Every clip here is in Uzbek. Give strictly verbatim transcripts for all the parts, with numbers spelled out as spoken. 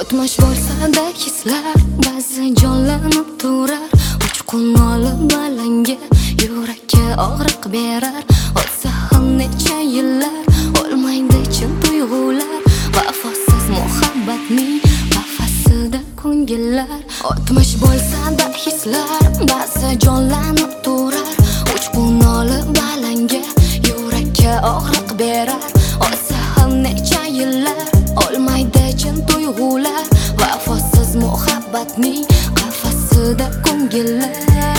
O'tmish bo'lsa-da hislar ba'zi jonlanib turar. Uchqun olib alanga yurakka og'riq berar. O'tsa ham necha yillar o'lmaydi chin tuyg'ular. Vafosiz muhabbatning qafasida ko'ngillar. O'tmish bo'lsa-da hislar ba'zi jonlanib turar. Uchqun olib alanga yurakka og'riq berar. O'tsa ham necha yillar olmaydi chin tuyg'ular. Vafosiz muhabbatning qafasida ko'ngillar.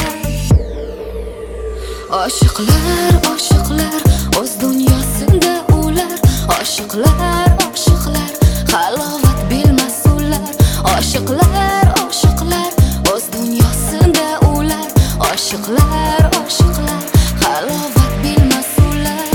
Oshiqlar, oshiqlar o'z dunyosida ular. Oshiqlar, oshiqlar halovat bilmas ular. Oshiqlar, oshiqlar o'z dunyosida ular. Oshiqlar, oshiqlar halovat bilmas ular.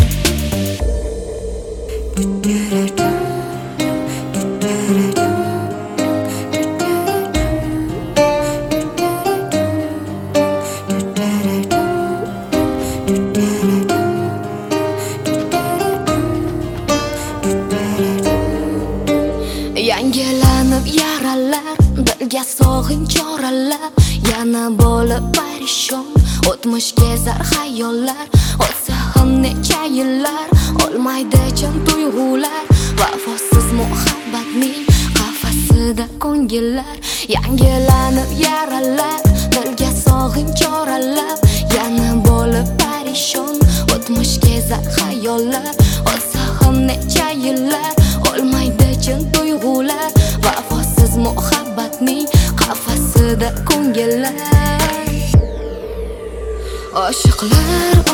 Yangilanib yaralar, dilga sog'in choralar. Yana bo'lib parishon, o'tmish kezar xayollar. O'tsa ham necha yillar olmaydi chin tuyg'ular. Vafosiz muhabbatning qafasida ko'ngillar. Yangilanib yaralar, dilga sog'in choralar. Yana bo'lib parishon, o'tmish kezar xayollar. O'tsa ham necha yillar olmaydi chin tuyg'ular. Vafosiz muhabbatning qafasida ko'ngillar. Oshiqlar,